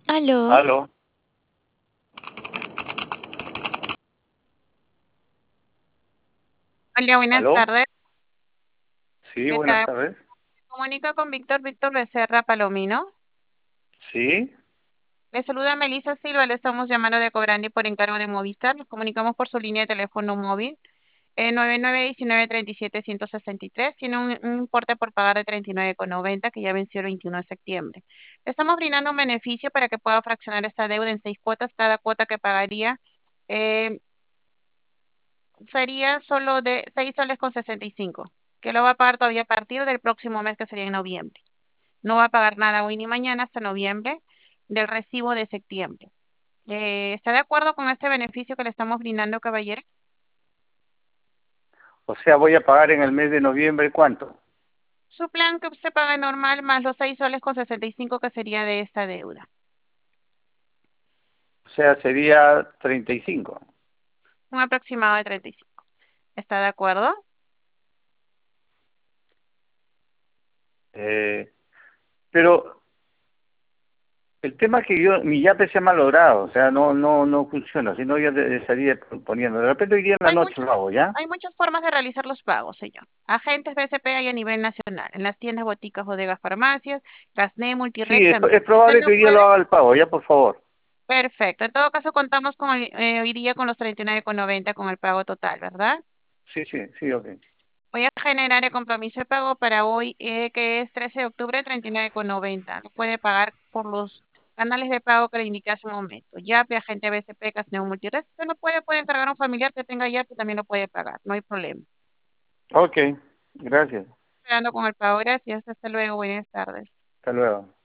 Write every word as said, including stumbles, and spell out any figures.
Aló, Aló, Hola, buenas aló, tardes. sí, ¿Qué buenas tal? tardes. Comunica con Víctor Víctor Becerra Palomino. Sí, Le saluda Melissa Silva, le estamos llamando de Cobrandi por encargo de Movistar. Nos comunicamos por su línea de teléfono móvil eh, nueve nueve uno nueve tres siete uno seis tres. Tiene un, un importe por pagar de treinta y nueve con noventa que ya venció el veintiuno de septiembre. Le estamos brindando un beneficio para que pueda fraccionar esta deuda en seis cuotas. Cada cuota que pagaría eh, sería solo de seis soles con sesenta y cinco, que lo va a pagar todavía a partir del próximo mes, que sería en noviembre. No va a pagar nada hoy ni mañana hasta noviembre del recibo de septiembre. Eh, ¿está de acuerdo con este beneficio que le estamos brindando, caballero? o sea, voy a pagar en el mes de noviembre, ¿cuánto? Su plan que usted paga normal más los seis soles con sesenta y cinco que sería de esta deuda. O sea, sería treinta y cinco. Un aproximado de treinta y cinco. ¿Está de acuerdo? Eh, pero el tema es que yo, mi yape se ha malogrado, o sea, no no no funciona, si no ya te estaría poniendo. De repente hoy día en la Hay noche lo hago, muchas, ¿ya? hay muchas formas de realizar los pagos, señor. Agentes B C P hay a nivel nacional, en las tiendas, boticas, bodegas, farmacias, Gasné, Sí, Multired es, es también. Si usted probable no que hoy día lo puede, haga el pago, ya, por favor. perfecto. En todo caso, contamos con el- eh, hoy día con los treinta y nueve con noventa con el pago total, ¿verdad? Sí, sí, sí, ok. Voy a generar el compromiso de pago para hoy, eh, que es trece de octubre, treinta y nueve con noventa. Lo puede pagar por los canales de pago que le indiqué hace un momento. Yape, agente B C P, Casneo Multired. Si usted no puede, puede encargar a un familiar que tenga Yape, también lo puede pagar. No hay problema. Ok, gracias. Esperando con el pago. Gracias. Hasta luego. Buenas tardes. Hasta luego.